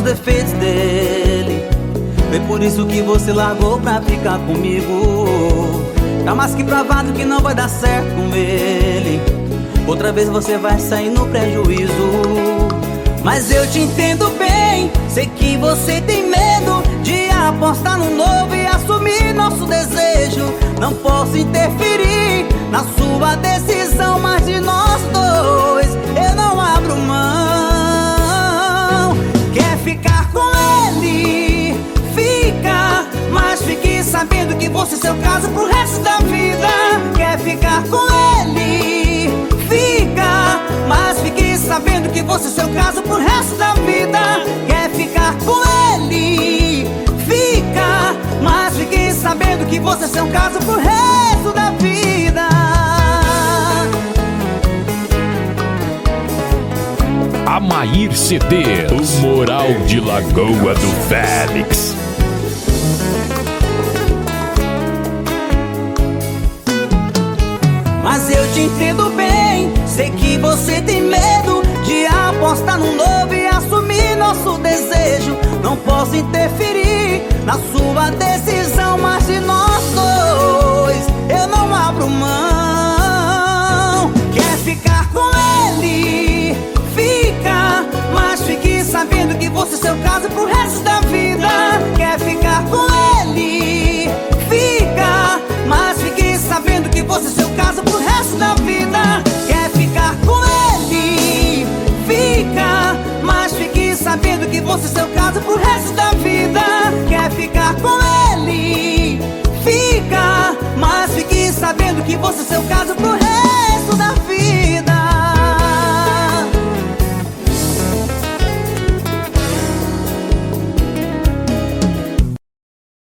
defeitos dele. Foi por isso que você largou pra ficar comigo. Tá mais que provado que não vai dar certo com ele. Outra vez você vai sair no prejuízo. Mas eu te entendo bem, sei que você tem medo de apostar no novo e assumir nosso desejo. Não posso interferir na sua decisão, mas de nós dois eu não abro mão. Quer ficar com ele? Fica, mas fique sabendo que você é seu caso pro resto da vida. Quer ficar com ele? Fica, mas fique sabendo que você é seu caso pro resto da vida. Quer ficar com ele? Fica, mas fique sabendo que você é seu caso pro resto da vida. Amair CDs, o Moral de Lagoa do Félix. Mas eu te entendo bem, sei que você tem medo de apostar no novo e assumir nosso desejo. Não posso interferir na sua decisão, mas de nós dois eu não abro mão. Quer ficar com ele? Fica, mas fique sabendo que você é seu caso pro resto da vida. Quer ficar com ele? Fica, mas fique sabendo que você é seu caso pro resto da vida. Quer ficar com ele? Fica, mas fique sabendo que você é seu caso pro resto da vida. Quer ficar com ele? Fica, mas fique sabendo que você é seu caso pro